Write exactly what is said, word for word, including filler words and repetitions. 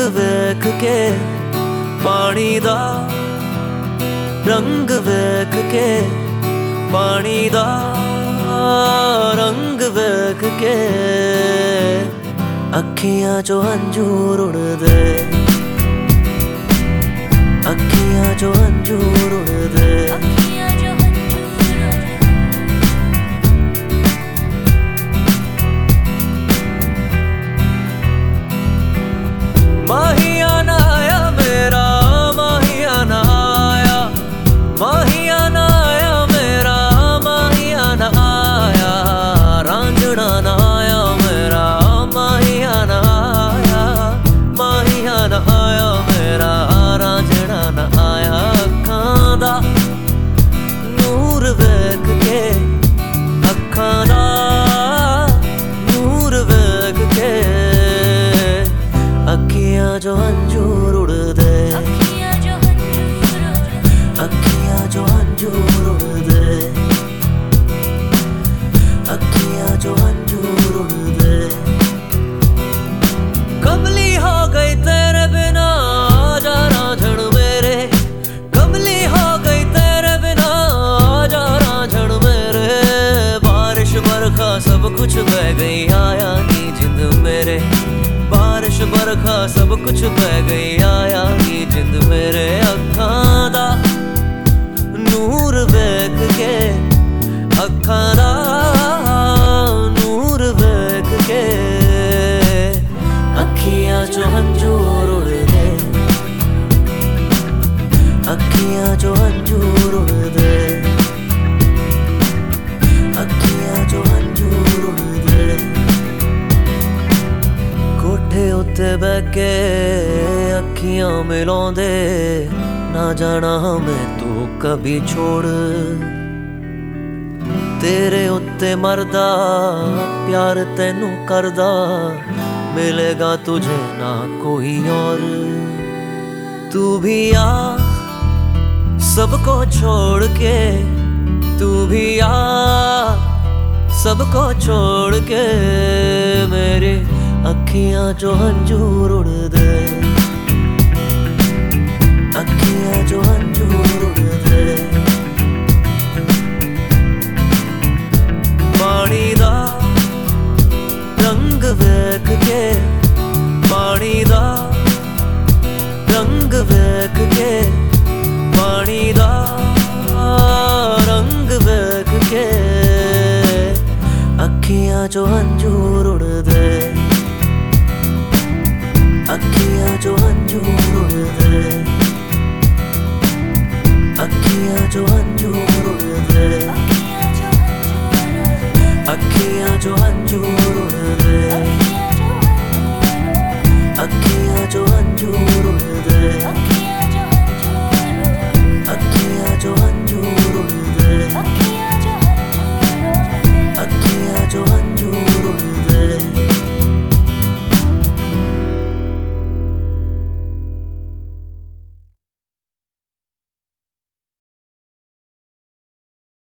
वेख के पानी दा, रंग वेख के पानी दा, रंग वेख के अखियां चो अंजूर उड़दे, अखियां चो अंजूर उड़दे। माहिया ना आया मेरा, माहिया ना आया, माहिया ना आया मेरा, माहिया ना आया, रांझना ना आया मेरा, माहिया ना आया, माहिया ना आया मेरा, रांझना ना आया। अखां दा नूर वेख के, अखां दा नूर वेख के अखियां जो अंजूर उड़दे, अखियां जो अंजूर उड़दे, अखियां जो अंजूर उड़दे। कमली हो गई तेरे बिना आजा रांझण मेरे, कमली हो गई तेरे बिना आजा रांझण मेरे। बारिश बरखा सब कुछ बह गई, आया नी जिंद मेरे, बारिश बरखा सब कुछ बह गई, आया नी जिंद मेरे। अखां दा नूर वेख के, अखां दा नूर वेख के अखियां चो अंजूर उड़दे, अखियां चो अंजूर उड़दे, अखियां चो अंजूर उड़दे। कोठे उत्ते बह के अखियां मिलाउंदे, ना जाना मैं तू कभी छोड़। तेरे उत्ते मरदा प्यार तैनू करदा, मिलेगा तुझे ना कोई और। तू भी आ सबको छोड़ के, तू भी आ सबको छोड़ के, मेरे अखियां जो अंजूर उड़दे, अखियां जो अंजूर उड़दे। पानी दा रंग वेख के, पानी दा रंग वेख के, पानी दा रंग वेख के अखियां जो अंजूर उड़दे, अखियां जो अंजूर उड़दे, अखियां जो अंजूर उड़दे, अखियां जो अंजूर उड़दे, अखियां जो अंजूर उड़दे।